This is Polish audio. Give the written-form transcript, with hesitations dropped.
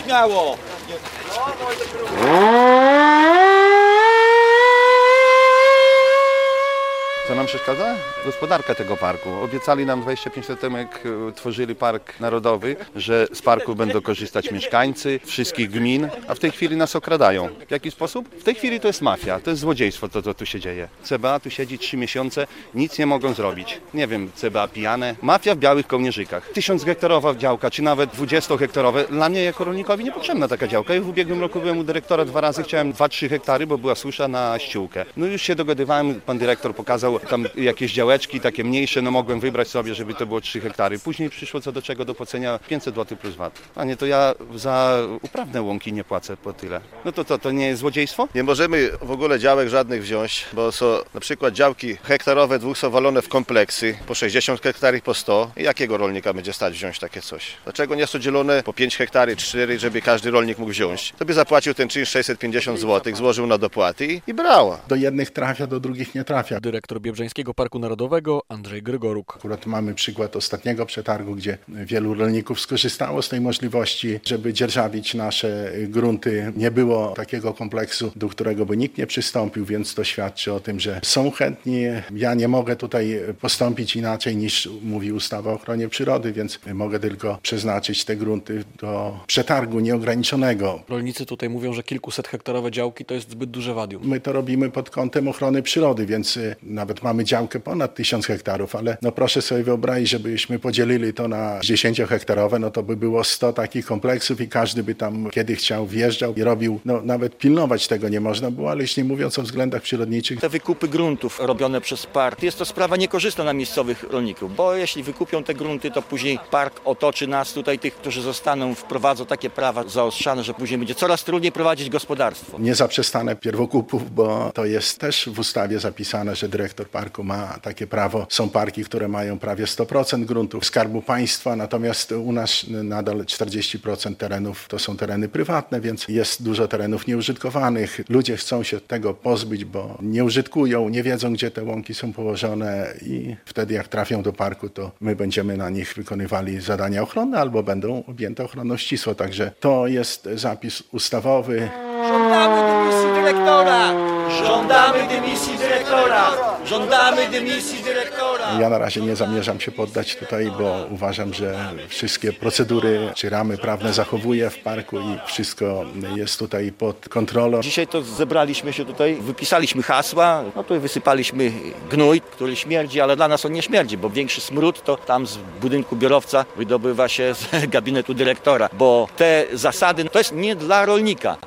śmiało. Co nam przeszkadza? Gospodarka tego parku. Obiecali nam 25 lat temu, jak tworzyli Park Narodowy, że z parku będą korzystać mieszkańcy wszystkich gmin, a w tej chwili nas okradają. W jaki sposób? W tej chwili to jest mafia, to jest złodziejstwo, to co tu się dzieje. CBA tu siedzi 3 miesiące, nic nie mogą zrobić. Nie wiem, CBA pijane. Mafia w białych kołnierzykach. 1000-hektarowa działka, czy nawet 20-hektarowe. Dla mnie jako rolnikowi niepotrzebna taka działka. Ja w ubiegłym roku byłem u dyrektora 2 razy, chciałem 2-3 hektary, bo była susza na ściółkę. No już się dogadywałem, pan dyrektor pokazał tam jakieś działeczki, takie mniejsze, no mogłem wybrać sobie, żeby to było 3 hektary. Później przyszło co do czego do płacenia 500 zł plus VAT. Panie, to ja za uprawne łąki nie płacę po tyle. No to nie jest złodziejstwo? Nie możemy w ogóle działek żadnych wziąć, bo są na przykład działki hektarowe, dwóch są walone w kompleksy, po 60 hektarów, po 100. I jakiego rolnika będzie stać wziąć takie coś? Dlaczego nie są dzielone po 5 hektarów, 4, żeby każdy rolnik mógł wziąć? To by zapłacił ten czynsz 650 zł, złożył na dopłaty i brała. Do jednych trafia, do drugich nie trafia. Dyrektor Biebrzańskiego Parku Narodowego Andrzej Grygoruk. Akurat mamy przykład ostatniego przetargu, gdzie wielu rolników skorzystało z tej możliwości, żeby dzierżawić nasze grunty. Nie było takiego kompleksu, do którego by nikt nie przystąpił, więc to świadczy o tym, że są chętni. Ja nie mogę tutaj postąpić inaczej niż mówi ustawa o ochronie przyrody, więc mogę tylko przeznaczyć te grunty do przetargu nieograniczonego. Rolnicy tutaj mówią, że kilkuset-hektarowe działki to jest zbyt duże wadium. My to robimy pod kątem ochrony przyrody, więc nawet mamy działkę ponad 1000 hektarów, ale no proszę sobie wyobrazić, żebyśmy podzielili to na 10-hektarowe, no to by było 100 takich kompleksów i każdy by tam kiedy chciał wjeżdżał i robił, no nawet pilnować tego nie można było, ale już nie mówiąc o względach przyrodniczych. Te wykupy gruntów robione przez park, jest to sprawa niekorzystna dla miejscowych rolników, bo jeśli wykupią te grunty, to później park otoczy nas tutaj, tych, którzy zostaną, wprowadzą takie prawa zaostrzane, że później będzie coraz trudniej prowadzić gospodarstwo. Nie zaprzestanę pierwokupów, bo to jest też w ustawie zapisane, że dyrektor parku ma takie prawo. Są parki, które mają prawie 100% gruntów Skarbu Państwa, natomiast u nas nadal 40% terenów to są tereny prywatne, więc jest dużo terenów nieużytkowanych. Ludzie chcą się tego pozbyć, bo nie użytkują, nie wiedzą, gdzie te łąki są położone i wtedy jak trafią do parku, to my będziemy na nich wykonywali zadania ochronne albo będą objęte ochroną ścisłą. Także to jest zapis ustawowy. Żądamy dymisji dyrektora! Żądamy dymisji dyrektora! Żądamy dymisji dyrektora! Ja na razie nie zamierzam się poddać tutaj, bo uważam, że wszystkie procedury czy ramy prawne zachowuję w parku i wszystko jest tutaj pod kontrolą. Dzisiaj to zebraliśmy się tutaj, wypisaliśmy hasła, no to wysypaliśmy gnój, który śmierdzi, ale dla nas on nie śmierdzi, bo większy smród to tam z budynku biurowca wydobywa się z gabinetu dyrektora, bo te zasady to jest nie dla rolnika.